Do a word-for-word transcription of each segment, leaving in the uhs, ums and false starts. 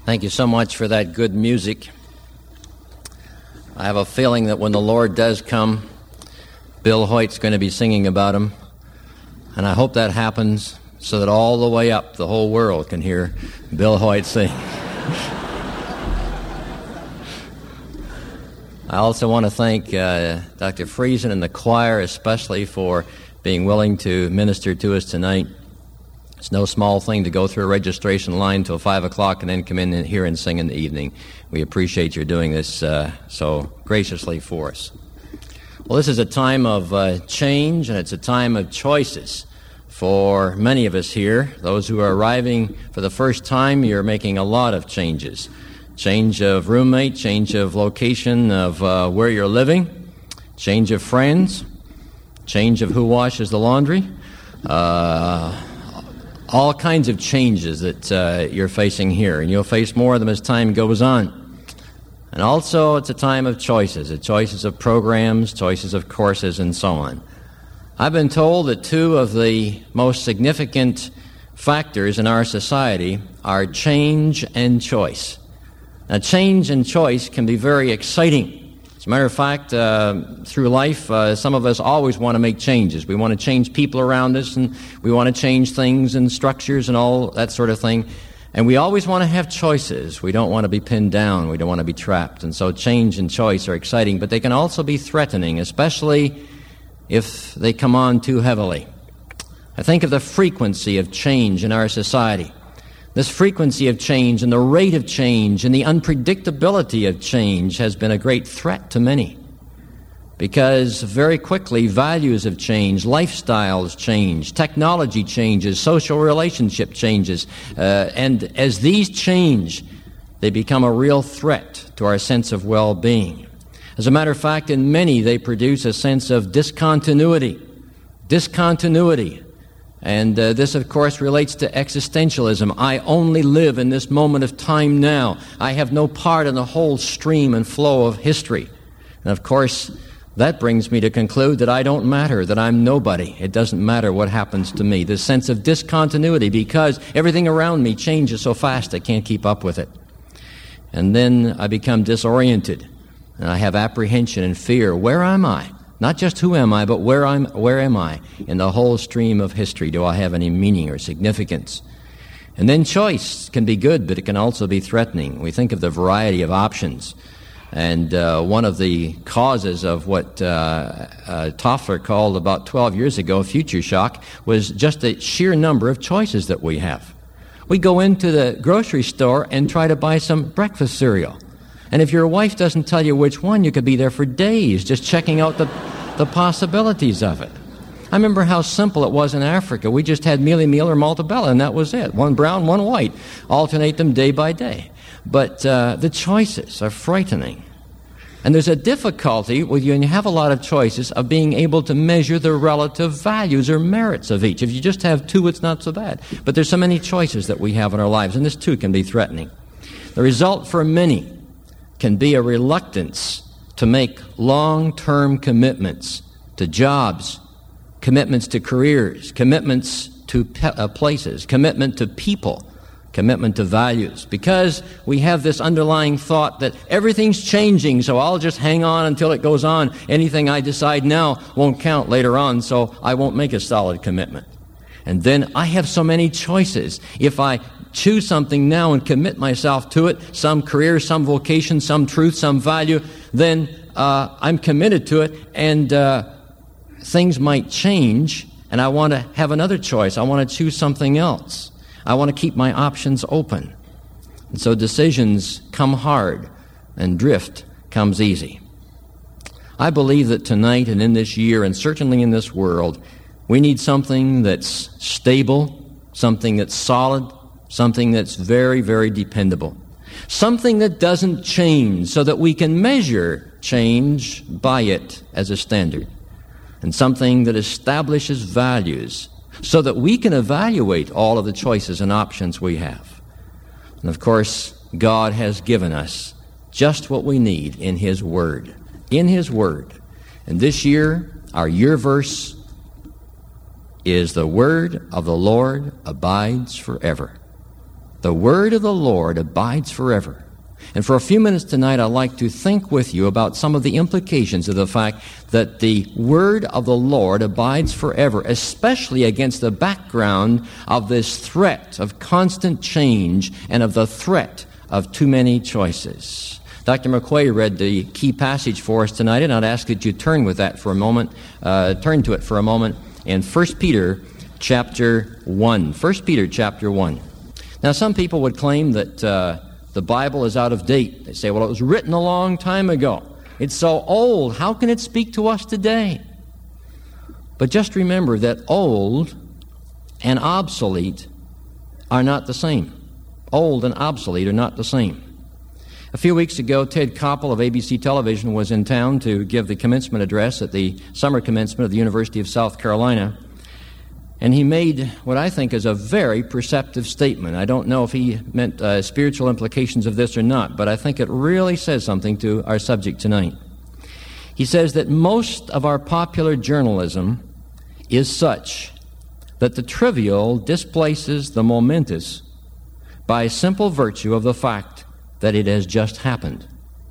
Thank you so much for that good music. I have a feeling that when the Lord does come, Bill Hoyt's going to be singing about him. And I hope that happens so that all the way up the whole world can hear Bill Hoyt sing. I also want to thank uh, Doctor Friesen and the choir especially for being willing to minister to us tonight. It's no small thing to go through a registration line till five o'clock and then come in here and sing in the evening. We appreciate your doing this uh, so graciously for us. Well, this is a time of uh, change, and it's a time of choices for many of us here. Those who are arriving for the first time, you're making a lot of changes. Change of roommate, change of location of uh, where you're living, change of friends, change of who washes the laundry, uh, all kinds of changes that uh, you're facing here, and you'll face more of them as time goes on. And also, it's a time of choices, the choices of programs, choices of courses, and so on. I've been told that two of the most significant factors in our society are change and choice. Now, change and choice can be very exciting. As a matter of fact, uh, through life, uh, some of us always want to make changes. We want to change people around us, and we want to change things and structures and all that sort of thing. And we always want to have choices. We don't want to be pinned down. We don't want to be trapped. And so change and choice are exciting, but they can also be threatening, especially if they come on too heavily. I think of the frequency of change in our society. This frequency of change and the rate of change and the unpredictability of change has been a great threat to many, because very quickly values have changed, lifestyles change, technology changes, social relationship changes, uh, and as these change, they become a real threat to our sense of well-being. As a matter of fact, in many, they produce a sense of discontinuity, discontinuity. And uh, this, of course, relates to existentialism. I only live in this moment of time now. I have no part in the whole stream and flow of history. And, of course, that brings me to conclude that I don't matter, that I'm nobody. It doesn't matter what happens to me. This sense of discontinuity, because everything around me changes so fast I can't keep up with it. And then I become disoriented, and I have apprehension and fear. Where am I? Not just who am I, but where I'm, where am I in the whole stream of history? Do I have any meaning or significance? And then choice can be good, but it can also be threatening. We think of the variety of options. And uh, one of the causes of what uh, uh, Toffler called about twelve years ago future shock was just the sheer number of choices that we have. We go into the grocery store and try to buy some breakfast cereal. And if your wife doesn't tell you which one, you could be there for days just checking out the, the possibilities of it. I remember how simple it was in Africa. We just had mealie meal or maltabella, and that was it. One brown, one white. Alternate them day by day. But uh, the choices are frightening. And there's a difficulty when you have a lot of choices of being able to measure the relative values or merits of each. If you just have two, it's not so bad. But there's so many choices that we have in our lives, and this too can be threatening. The result for many can be a reluctance to make long-term commitments to jobs, commitments to careers, commitments to pe- uh, places, commitment to people, commitment to values, because we have this underlying thought that everything's changing, so I'll just hang on until it goes on. Anything I decide now won't count later on, so I won't make a solid commitment. And then I have so many choices. If I choose something now and commit myself to it, some career, some vocation, some truth, some value, then uh, I'm committed to it, and uh, things might change, and I want to have another choice. I want to choose something else. I want to keep my options open. And so decisions come hard, and drift comes easy. I believe that tonight and in this year, and certainly in this world, we need something that's stable, something that's solid, something that's very, very dependable. Something that doesn't change so that we can measure change by it as a standard. And something that establishes values so that we can evaluate all of the choices and options we have. And of course, God has given us just what we need in His Word. In His Word. And this year, our year verse is, "The word of the Lord abides forever." The word of the Lord abides forever. And for a few minutes tonight, I'd like to think with you about some of the implications of the fact that the word of the Lord abides forever, especially against the background of this threat of constant change and of the threat of too many choices. Doctor McQuay read the key passage for us tonight, and I'd ask that you turn with that for a moment, uh, turn to it for a moment in First Peter chapter one. First Peter chapter one. Now, some people would claim that uh, the Bible is out of date. They say, well, it was written a long time ago. It's so old. How can it speak to us today? But just remember that old and obsolete are not the same. Old and obsolete are not the same. A few weeks ago, Ted Koppel of A B C Television was in town to give the commencement address at the summer commencement of the University of South Carolina. And he made what I think is a very perceptive statement. I don't know if he meant uh, spiritual implications of this or not, but I think it really says something to our subject tonight. He says that most of our popular journalism is such that the trivial displaces the momentous by simple virtue of the fact that it has just happened.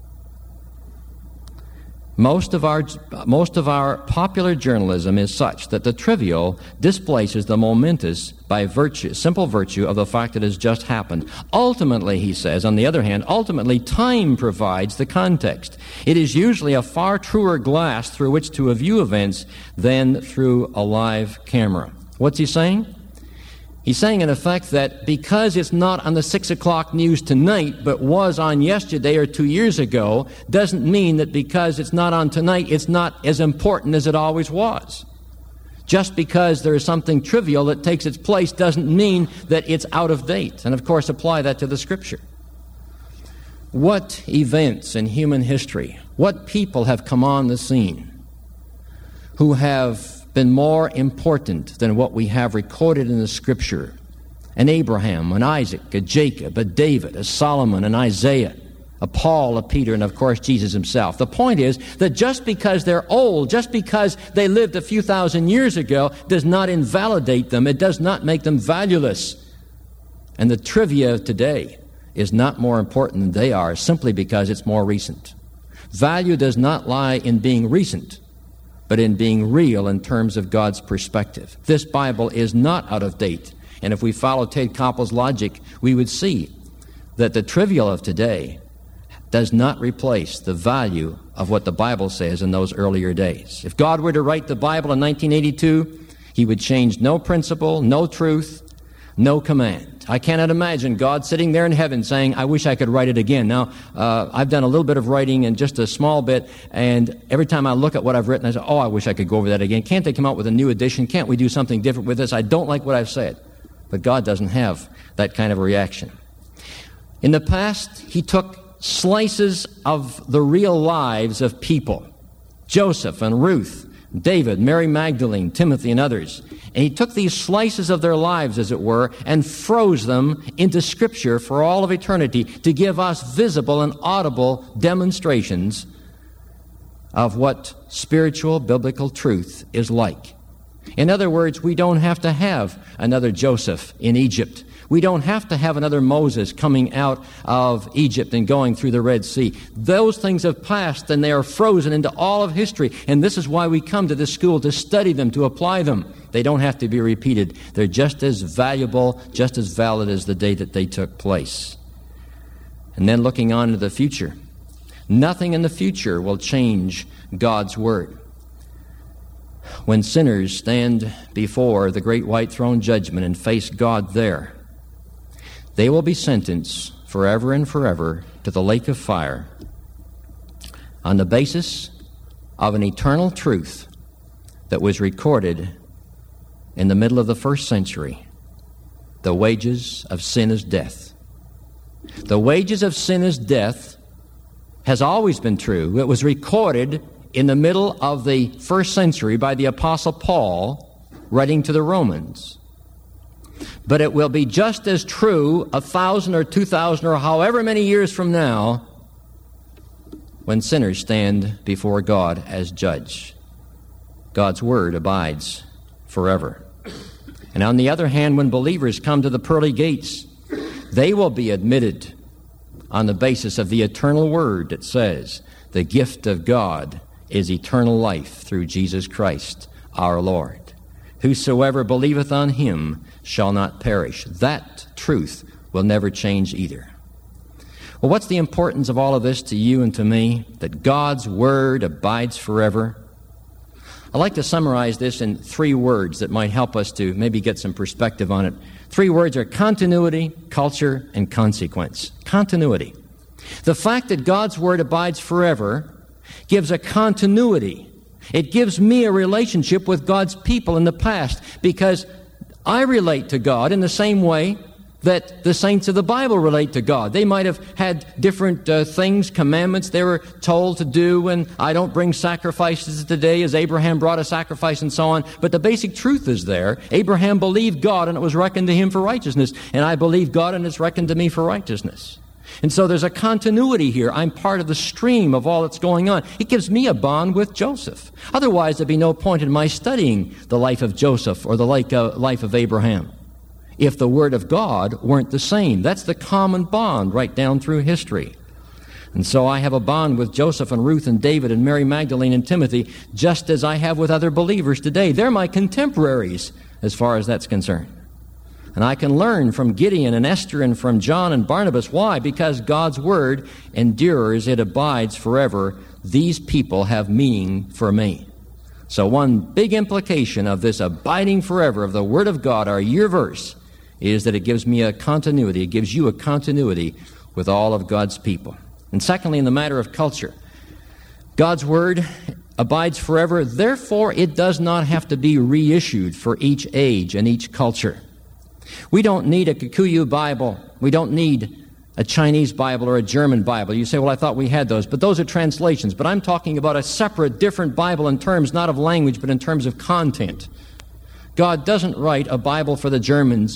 Most of our most of our popular journalism is such that the trivial displaces the momentous by virtue, simple virtue of the fact that it has just happened. Ultimately, he says, on the other hand, ultimately time provides the context. It is usually a far truer glass through which to view events than through a live camera. What's he saying? He's saying, in effect, that because it's not on the six o'clock news tonight, but was on yesterday or two years ago, doesn't mean that because it's not on tonight, it's not as important as it always was. Just because there is something trivial that takes its place doesn't mean that it's out of date. And, of course, apply that to the Scripture. What events in human history, what people have come on the scene who have been more important than what we have recorded in the Scripture? An Abraham, an Isaac, a Jacob, a David, a Solomon, an Isaiah, a Paul, a Peter, and of course Jesus himself. The point is that just because they're old, just because they lived a few thousand years ago, does not invalidate them. It does not make them valueless. And the trivia of today is not more important than they are simply because it's more recent. Value does not lie in being recent, but in being real in terms of God's perspective. This Bible is not out of date. And if we follow Ted Koppel's logic, we would see that the trivial of today does not replace the value of what the Bible says in those earlier days. If God were to write the Bible in nineteen eighty-two, he would change no principle, no truth, no command. I cannot imagine God sitting there in heaven saying, I wish I could write it again. Now, uh, I've done a little bit of writing and just a small bit, and every time I look at what I've written, I say, oh, I wish I could go over that again. Can't they come out with a new edition? Can't we do something different with this? I don't like what I've said. But God doesn't have that kind of a reaction. In the past, he took slices of the real lives of people, Joseph and Ruth, David, Mary Magdalene, Timothy, and others. And he took these slices of their lives, as it were, and froze them into Scripture for all of eternity to give us visible and audible demonstrations of what spiritual biblical truth is like. In other words, we don't have to have another Joseph in Egypt. We don't have to have another Moses coming out of Egypt and going through the Red Sea. Those things have passed and they are frozen into all of history. And this is why we come to this school, to study them, to apply them. They don't have to be repeated. They're just as valuable, just as valid as the day that they took place. And then looking on to the future. Nothing in the future will change God's Word. When sinners stand before the great white throne judgment and face God there, they will be sentenced forever and forever to the lake of fire on the basis of an eternal truth that was recorded in the middle of the first century. The wages of sin is death. The wages of sin is death has always been true. It was recorded in the middle of the first century by the Apostle Paul writing to the Romans. But it will be just as true a thousand or two thousand or however many years from now when sinners stand before God as judge. God's Word abides forever. And on the other hand, when believers come to the pearly gates, They will be admitted on the basis of the eternal word that says the gift of God is eternal life through Jesus Christ our Lord. Whosoever believeth on him shall not perish. That truth will never change either. Well, what's the importance of all of this to you and to me? That God's word abides forever. I'd like to summarize this in three words that might help us to maybe get some perspective on it. Three words are continuity, culture, and consequence. Continuity. The fact that God's word abides forever gives a continuity. It gives me a relationship with God's people in the past because I relate to God in the same way that the saints of the Bible relate to God. They might have had different uh, things, commandments they were told to do, and I don't bring sacrifices today as Abraham brought a sacrifice and so on. But the basic truth is there. Abraham believed God and it was reckoned to him for righteousness. And I believe God and it's reckoned to me for righteousness. And so there's a continuity here. I'm part of the stream of all that's going on. It gives me a bond with Joseph. Otherwise, there'd be no point in my studying the life of Joseph or the life of Abraham if the Word of God weren't the same. That's the common bond right down through history. And so I have a bond with Joseph and Ruth and David and Mary Magdalene and Timothy, just as I have with other believers today. They're my contemporaries as far as that's concerned. And I can learn from Gideon and Esther and from John and Barnabas. Why? Because God's Word endures, it abides forever. These people have meaning for me. So one big implication of this abiding forever of the Word of God, our year verse, is that it gives me a continuity. It gives you a continuity with all of God's people. And secondly, in the matter of culture, God's Word abides forever. Therefore, it does not have to be reissued for each age and each culture. We don't need a Kikuyu Bible. We don't need a Chinese Bible or a German Bible. You say, well, I thought we had those. But those are translations. But I'm talking about a separate, different Bible in terms not of language, but in terms of content. God doesn't write a Bible for the Germans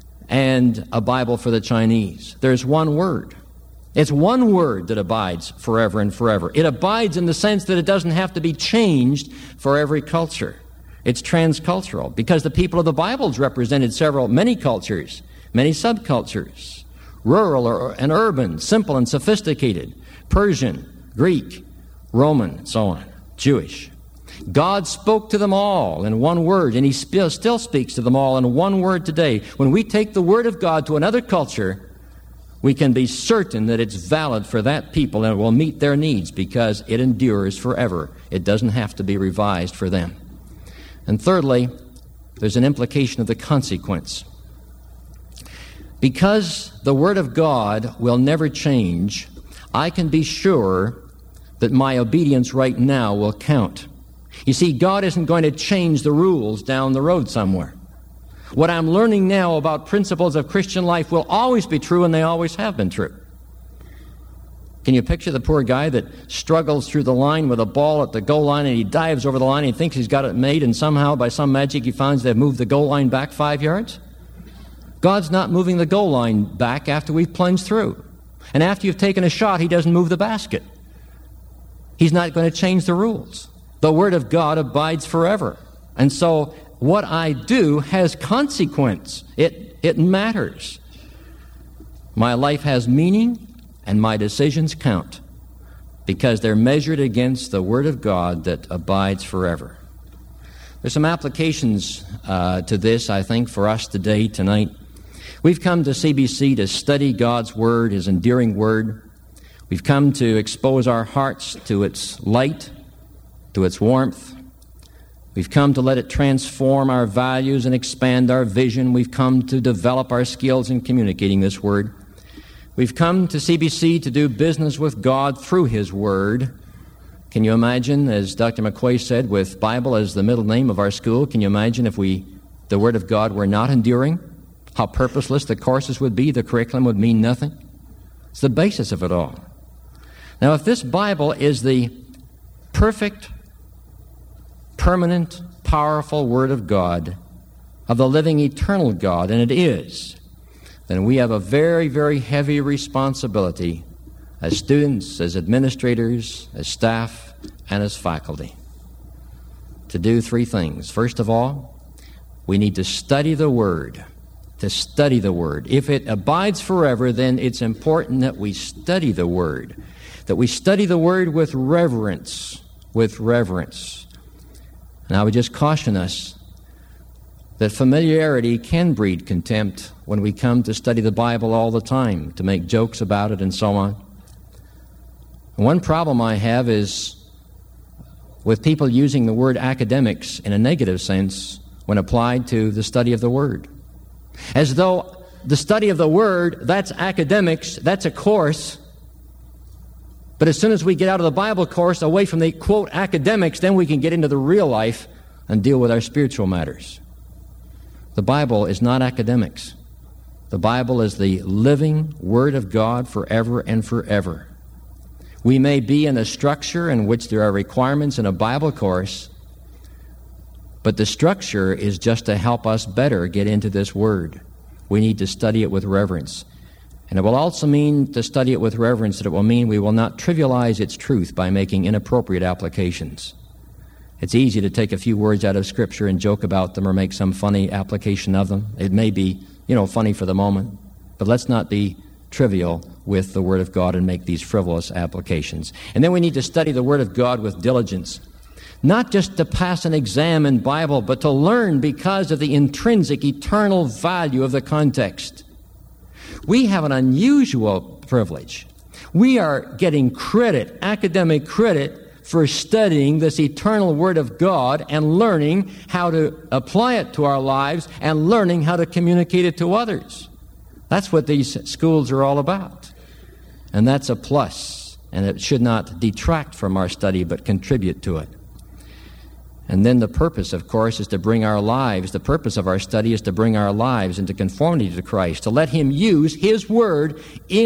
and a Bible for the Chinese. There's one word. It's one word that abides forever and forever. It abides in the sense that it doesn't have to be changed for every culture. It's transcultural because the people of the Bible's represented several, many cultures, many subcultures, rural or, and urban, simple and sophisticated, Persian, Greek, Roman, and so on, Jewish. God spoke to them all in one word, and He still speaks to them all in one word today. When we take the Word of God to another culture, we can be certain that it's valid for that people and it will meet their needs because it endures forever. It doesn't have to be revised for them. And thirdly, there's an implication of the consequence. Because the Word of God will never change, I can be sure that my obedience right now will count. You see, God isn't going to change the rules down the road somewhere. What I'm learning now about principles of Christian life will always be true, and they always have been true. Can you picture the poor guy that struggles through the line with a ball at the goal line, and he dives over the line, and he thinks he's got it made, and somehow, by some magic, he finds they've moved the goal line back five yards? God's not moving the goal line back after we've plunged through. And after you've taken a shot, He doesn't move the basket. He's not going to change the rules. The Word of God abides forever. And so what I do has consequence. It, it matters. My life has meaning, and my decisions count because they're measured against the Word of God that abides forever. There's some applications uh, to this, I think, for us today, tonight. We've come to C B C to study God's Word, His endearing Word. We've come to expose our hearts to its light, to its warmth. We've come to let it transform our values and expand our vision. We've come to develop our skills in communicating this Word. We've come to C B C to do business with God through His Word. Can you imagine, as Doctor McQuay said, with Bible as the middle name of our school, can you imagine if we, the Word of God were not enduring? How purposeless the courses would be, the curriculum would mean nothing. It's the basis of it all. Now, if this Bible is the perfect, permanent, powerful Word of God, of the living, eternal God, and it is, then we have a very, very heavy responsibility as students, as administrators, as staff, and as faculty to do three things. First of all, we need to study the Word, to study the Word. If it abides forever, then it's important that we study the Word, that we study the Word with reverence, with reverence. And I would just caution us that familiarity can breed contempt when we come to study the Bible all the time, to make jokes about it and so on. And one problem I have is with people using the word academics in a negative sense when applied to the study of the Word. As though the study of the Word, that's academics, that's a course. But as soon as we get out of the Bible course, away from the, quote, academics, then we can get into the real life and deal with our spiritual matters. The Bible is not academics. The Bible is the living Word of God forever and forever. We may be in a structure in which there are requirements in a Bible course, but the structure is just to help us better get into this Word. We need to study it with reverence. And it will also mean to study it with reverence that it will mean we will not trivialize its truth by making inappropriate applications. It's easy to take a few words out of Scripture and joke about them or make some funny application of them. It may be, you know, funny for the moment, but let's not be trivial with the Word of God and make these frivolous applications. And then we need to study the Word of God with diligence. Not just to pass an exam in Bible, but to learn because of the intrinsic, eternal value of the context. We have an unusual privilege. We are getting credit, academic credit, for studying this eternal Word of God and learning how to apply it to our lives and learning how to communicate it to others. That's what these schools are all about. And that's a plus, and it should not detract from our study but contribute to it. And then the purpose, of course, is to bring our lives, the purpose of our study is to bring our lives into conformity to Christ, to let Him use His Word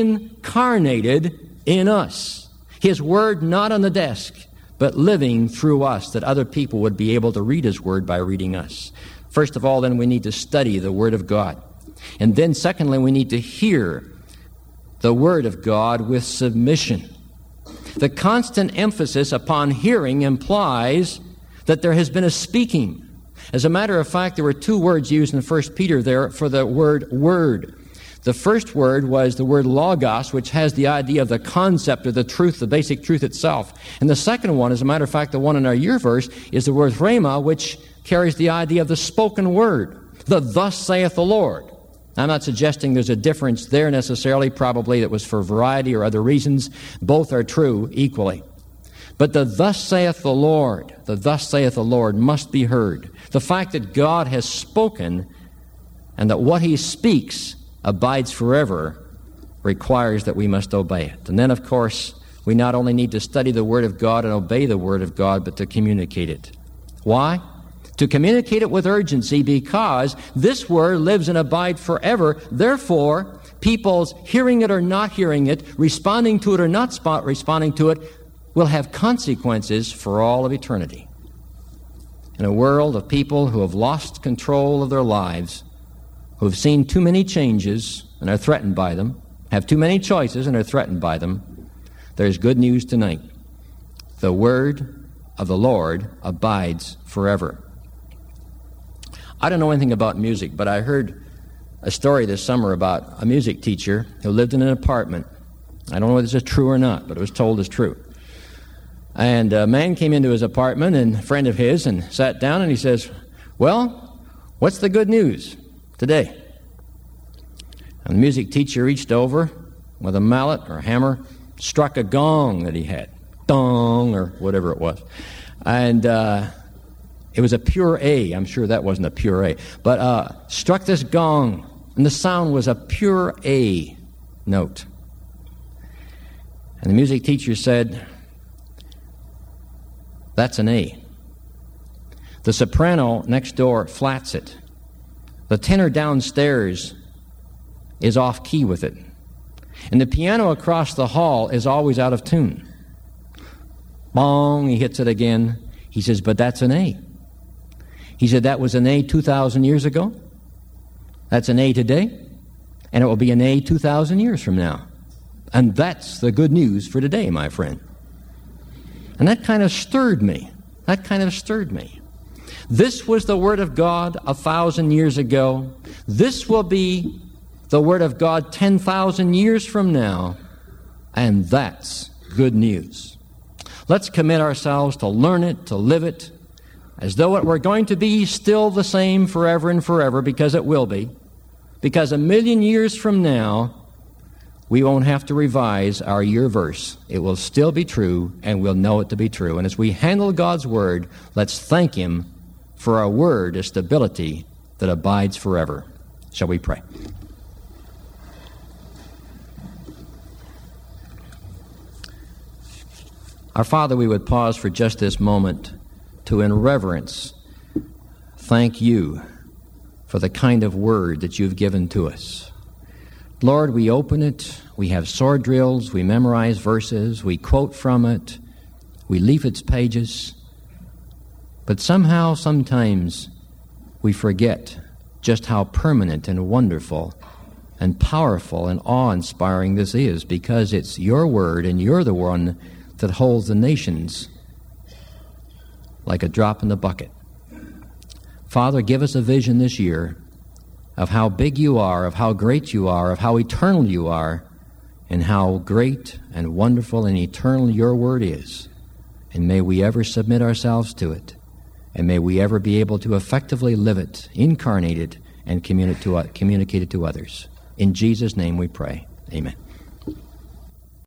incarnated in us. His Word not on the desk, but living through us, that other people would be able to read His Word by reading us. First of all, then, we need to study the Word of God. And then, secondly, we need to hear the Word of God with submission. The constant emphasis upon hearing implies that there has been a speaking. As a matter of fact, there were two words used in First Peter there for the word word. The first word was the word logos, which has the idea of the concept of the truth, the basic truth itself. And the second one, as a matter of fact, the one in our year verse, is the word rhema, which carries the idea of the spoken word, the thus saith the Lord. I'm not suggesting there's a difference there necessarily, probably that was for variety or other reasons. Both are true equally. But the thus saith the Lord, the thus saith the Lord must be heard. The fact that God has spoken and that what He speaks abides forever requires that we must obey it. And then, of course, we not only need to study the Word of God and obey the Word of God, but to communicate it. Why? To communicate it with urgency, because this Word lives and abides forever. Therefore, people's hearing it or not hearing it, responding to it or not spot responding to it, will have consequences for all of eternity. In a world of people who have lost control of their lives, who have seen too many changes and are threatened by them, have too many choices and are threatened by them, there's good news tonight. The Word of the Lord abides forever. I don't know anything about music, but I heard a story this summer about a music teacher who lived in an apartment. I don't know whether this is true or not, but it was told as true. And a man came into his apartment, and a friend of his, and sat down, and he says, "Well, what's the good news today?" And the music teacher reached over with a mallet or hammer, struck a gong that he had, dong, or whatever it was. And uh, it was a pure A. I'm sure that wasn't a pure A. But uh, struck this gong, and the sound was a pure A note. And the music teacher said, "That's an A." The soprano next door flats it. The tenor downstairs is off key with it. And the piano across the hall is always out of tune. Bong, he hits it again. He says, "But that's an A." He said, "That was an A two thousand years ago. That's an A today. And it will be an A two thousand years from now. And that's the good news for today, my friend." And that kind of stirred me. That kind of stirred me. This was the Word of God a thousand years ago. This will be the Word of God ten thousand years from now, and that's good news. Let's commit ourselves to learn it, to live it, as though it were going to be still the same forever and forever, because it will be. Because a million years from now, we won't have to revise our year verse. It will still be true, and we'll know it to be true. And as we handle God's Word, let's thank Him for a word, a stability that abides forever. Shall we pray? Our Father, we would pause for just this moment to, in reverence, thank You for the kind of word that You've given to us. Lord, we open it, we have sword drills, we memorize verses, we quote from it, we leaf its pages, but somehow, sometimes, we forget just how permanent and wonderful and powerful and awe-inspiring this is, because it's Your word, and You're the one that holds the nations like a drop in the bucket. Father, give us a vision this year of how big You are, of how great You are, of how eternal You are, and how great and wonderful and eternal Your word is. And may we ever submit ourselves to it, and may we ever be able to effectively live it, incarnate it, and communicate it to others. In Jesus' name we pray. Amen.